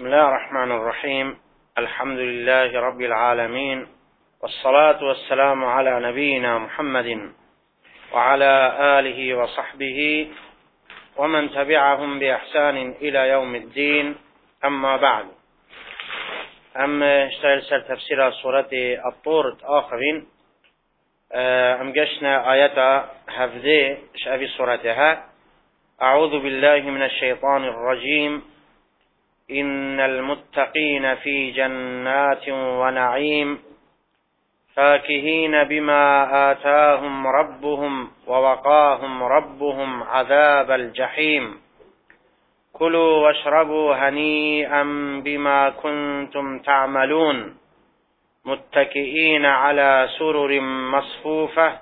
بسم الله الرحمن الرحيم. الحمد لله رب العالمين، والصلاة والسلام على نبينا محمد وعلى آله وصحبه ومن تبعهم بإحسان إلى يوم الدين. أما بعد، اشتغل تفسير سورة الطور آخرين. قشنا آية هفذي شأبي سورتها. أعوذ بالله من الشيطان الرجيم. إن المتقين في جنات ونعيم فاكهين بما آتاهم ربهم ووقاهم ربهم عذاب الجحيم. كلوا واشربوا هنيئا بما كنتم تعملون متكئين على سرر مصفوفة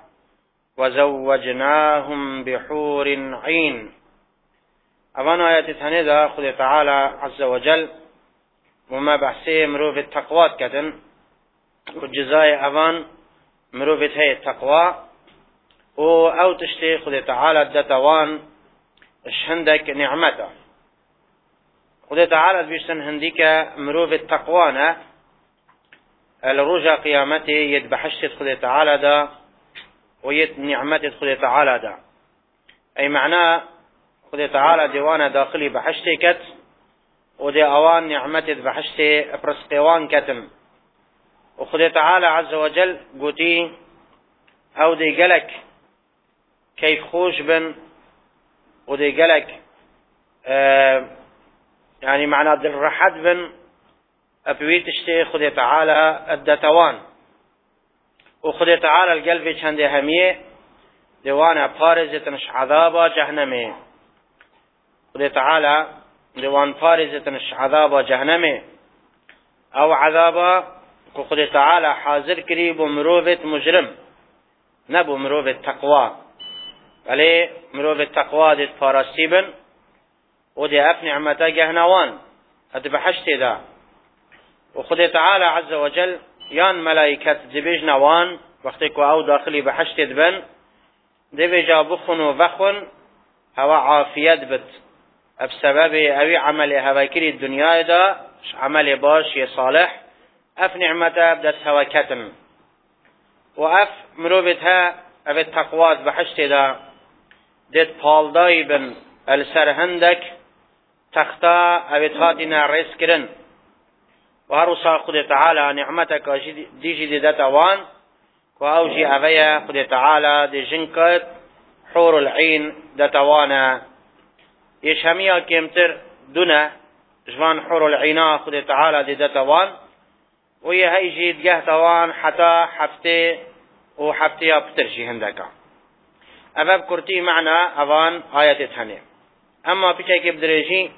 وزوجناهم بحور عين. اوان آیت تنه دا خود تعالی عز وجل وما بحثه مروف التقوات کتن و جزای اوان مروفت هی التقوى و او تشتی خود تعالی دتوان شهندك نعمته. خود تعالی بيشتن هنديك مروف التقوانا الرجا قيامته يدبحشت خود تعالی دا ويد نعمته خود تعالی دا. اي معناه خود تعالی دیوان داخلی بحشتی کت و دی اوان نعمت بحشتی پرسقیوان کتن و خود تعالی عز وجل قوتي او دی قلق كيف خوش بن و دی قلق يعني معنى دل رحد بن ابويتشتي خود تعالی الدتوان و خود تعالی القلب چند همية دیوان پارزتنش عذابا جهنمي. خود تعالی دیوان پارزتنش عذاب جهنم او عذابا که خود تعالی حاضر کری بو مروفت مجرم نبو مروفت تقوی، ولی مروفت تقوی دیت پارستی بن و دی اف نعمتا گهنوان اد بحشت دا. و خود تعالی عز وجل یان ملائکت دبیج نوان وقتی که او داخلی بحشت بن دبیجا بخون و وخون هوا عافیت بد بسبب اوی عمل هواکری الدنیا دا عمل باش صالح اف نعمته بدست هواکتن و اف مروبتها اوی تقوات بحشت دا دید پالدای بن السرهندک تختا اوی تاتینا رئیس کرن و هر وصا خود تعالی نعمتك دیجی دیدت اوان و اوجی اوی خود تعالی دی جنکت حور العین دتوانا يشهميها كيمتر دونه جوان حور العينا خود تعالى دي دتوان وهي هيجي دجه توان حتى حفتي وحفتي بترجي هندكا. أباب كرتي معنا أوان آية تهني. أما بكي بدرجي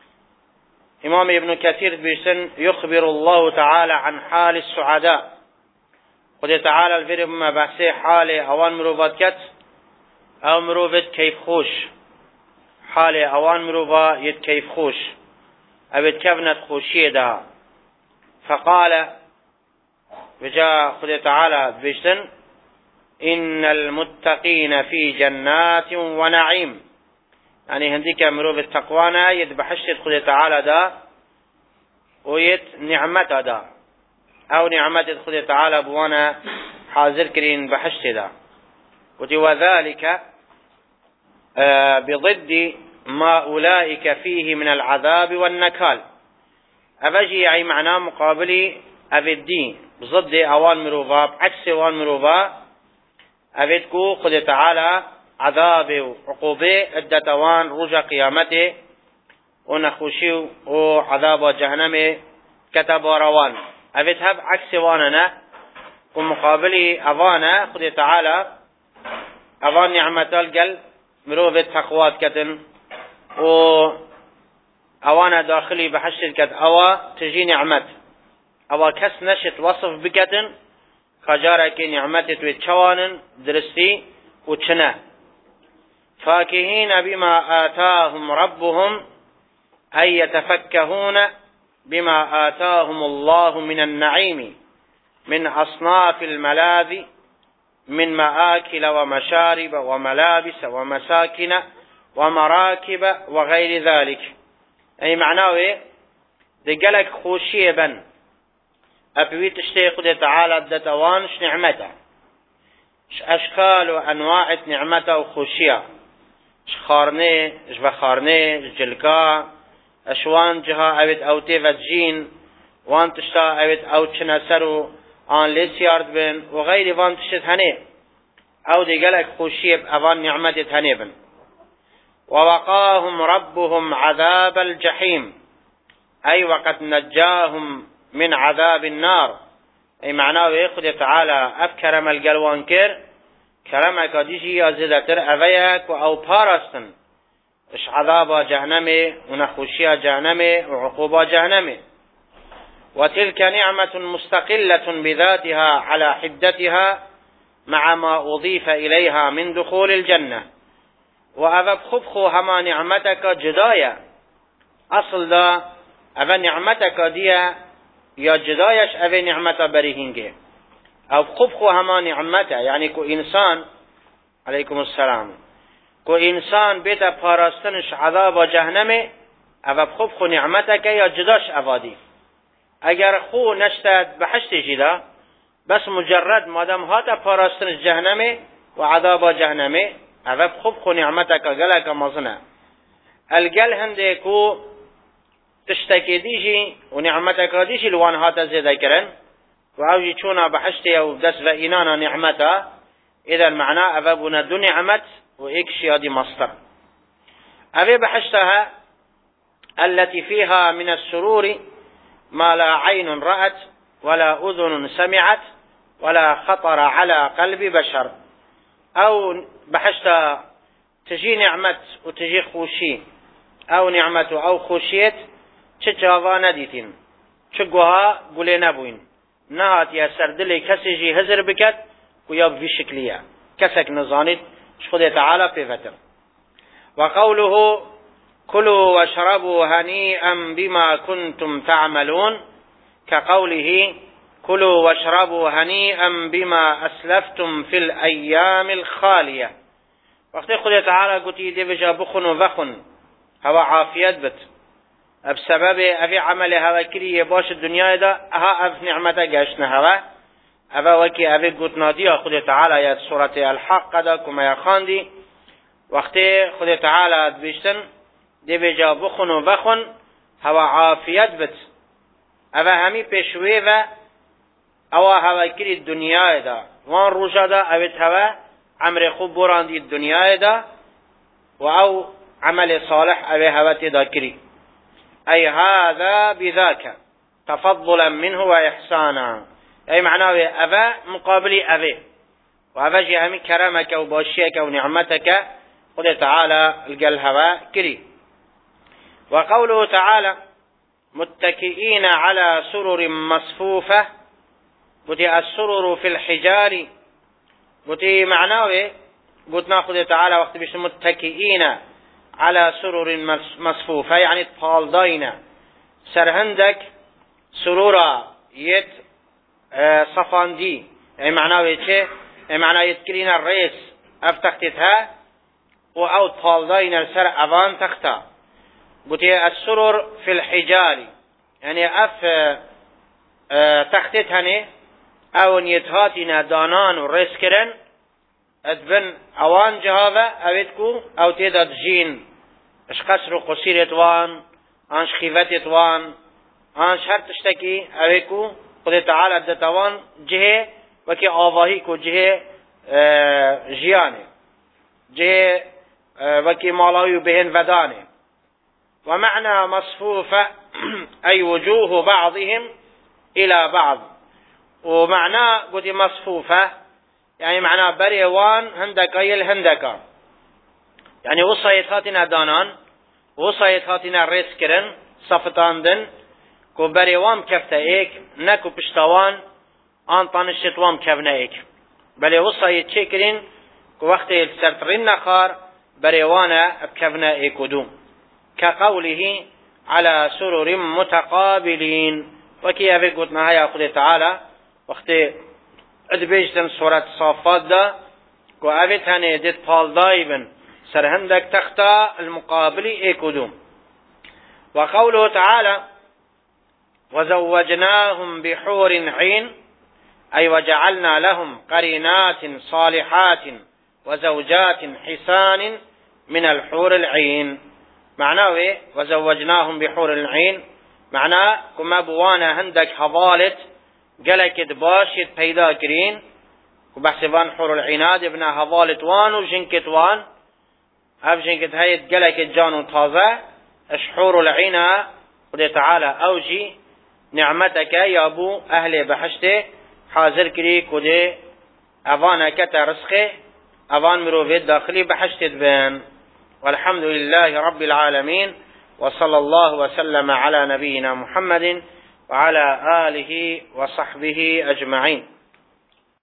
إمام ابن كثير بيسن يخبر الله تعالى عن حال السعداء. خود تعالى الفير بما بحثي حال أوان مروفات كت أو مروفات كيف خوش حال اوان مروبا يد كيف خوش ابد كفنت خوشيه ده. فقال بجاء خد تعالى بيشتن إن المتقين في جنات ونعيم، يعني هنديك مروب التقوانا يد بحشت خد تعالى ده ويد نعمت ده او نعمت خد تعالى بوانا حاضر كرين بحشت ده. وذلك بضد ما أولئك فيه من العذاب والنكال. أبجي أي معنى مقابلي أبدي بضد أوان مروفا بعكس أوان مروفا أبدكو خد تعالى عذاب وعقوبة الدتوان رجع قيامته ونخوشي وعذاب جهنم كتب روان أبدها بعكس واننا ومقابلي أوانا خد تعالى أوان نعمة القلب مروفت تقوات كتن و اوانا داخلي بحشت كت اوا تجي نعمت اوا كس نشت وصف بكتن خجارك نعمت تويتشوانن درستي وچنه. فاكهين بما آتاهم ربهم أي يتفكهون بما آتاهم الله من النعيم من أصناف الملاذ من مآكل ومشارب وملابس ومساكن ومراكب وغير ذلك. أي معناه دي قالك خوشية بن أبوي تشتي خدي تعالى الدتوانش نعمته أشكال وأنواع نعمته وخوشية خارنه بخارنه جلكا اشوان جها اوت اوتي وجين وان تشتا اوت اوت شنسرو آن لسيارد بن وغير وان تشت هنه او دي قالك خوشيب اوان نعمت هنه بن ووقاهم ربهم عذاب الجحيم اي وقد نجاهم من عذاب النار اي معناه يخد تعالى افكرم القلوان كر كلامك ديجي ازدتر اويك او بارستن اش عذاب جهنم ونخوشيا جهنم وعقوبة جهنم وتلك نعمة مستقلة بذاتها على حدتها مع ما أضيف إليها من دخول الجنة وأذب خبخو هما نعمتك جدايا أصل دا أذا نعمتك دي يا جدايش أذا نعمت بريهنجي أو خبخو هما نعمته يعني كو إنسان عليكم السلام كو إنسان بيتا پاراستنش عذاب جهنم أذا خبخو نعمتك يا جداش أفادي اگر خو نشتد بحشت جدا بس مجرد مادام هاتا پاراستنش جهنم و عذاب جهنم أذا خبخو نعمتك قلق مظنه القل هنده كو تشتكي ديجي ونعمتك ديجي لوان هاتا زيدا كرن وعوجي چونا بحشتي او دس و اينانا نعمتا اذا معناه افابنا دو نعمت و اكشي هذه مصدر افي بحشتها التي فيها من السرور ما لا عين رأت ولا اذن سمعت ولا خطر على قلب بشر او بحشتها تجي نعمت وتجي خوشي او نعمت او خوشيت چجاوا نديتين چگوها قولي نبوين نهات يا سردلي كسي جي هزر بكت ويا في شكلية كسك نظانيت شخده تعالى بفتر وقوله كلوا واشربوا هنيئا بما كنتم تعملون كقوله كلوا واشربوا هنيئا بما أسلفتم في الأيام الخالية وقت خده تعالى قلت يدي بجا بخن وفخن هوا عافيت بت بسبب افي عمل هوا كري باش الدنيا دا ها اف نعمته گشتنا هوا افا وكي افي قلتنا دي خده تعالى يا سورة الحق دا كما يخاندي وقت خده تعالى بيشتن دي بجا بخن وفخن هوا عافيت بت افا همي پیشوه و هوا كري الدنيا دا وان روجا دا اوت هوا عمر خوب براندي الدنيا دا او عمل صالح اوه هوا تدا كري أي هذا بذاك تفضلا منه وإحسانا أي معناه أبا مقابل أبي وأبا جهمي كرمك وباشيك ونعمتك قل تعالى الهوى كري وقوله تعالى متكئين على سرر مصفوفة بتي السرر في الحجار بتي معناه قلت ناخذ تعالى وقت بيش متكئين على سرر مصفوفة يعني طالدين سرهندك سرورا يت صفاندي يعني معناه ايه معناه يتكلين الرئيس افتختتها او طالدين سر اوان تختا بتي السرر في الحجال يعني تختتهني او نيتهاتنا دانان ورئيس كرن ادبن اوان جهاوه اويدكو او تيداد جين اش قصر و قصير اتوان انش خيفت اتوان انش هر تشتكي اويكو قد تعالى ادتوان جهه وكي آواهي کو جهه جيانه جهه وكي مالاوي بهن ودانه ومعنى مصفوفة اي وجوه بعضهم الى بعض ومعنى قد مصفوفة يعني معناه بريوان هندكا يلهندكا يعني وصايتاتنا دانان وصايتاتنا ريسكرن صفتاندن كو بريوان كفتا ايك نكو پشتوان آن طانشتوان كفنا ايك بل وصايت شكرين كو وقت السرطرين نخار بريوانا بكفنا ايكو دوم كقوله على سرر متقابلين وكي افي قلتنا هيا قد تعالى وقت ادبيجتن سورة صافات دا كو اويت هنه ديت پال دايبن سرهندك تختا المقابلي ايكودوم وقوله تعالى وزوجناهم بحور عين أي وجعلنا لهم قرينات صالحات وزوجات حسان من الحور العين. معناه وزوجناهم بحور العين معناه كما بوانا هندك هضالت قلك باشت پیدا کرین و بحثبان حور العیناد ابن هضالت وان و جنكت وان هف جنكت هيت قلك جانو تازه اش حور العينة خده تعالى اوجي نعمتك يا ابو اهل بحشته حاضر كري كده اوانك ترسخه اوان مروفيت داخلي بحشتت بين. والحمد لله رب العالمين وصلى الله وسلم على نبينا محمد وعلى آله وصحبه أجمعين.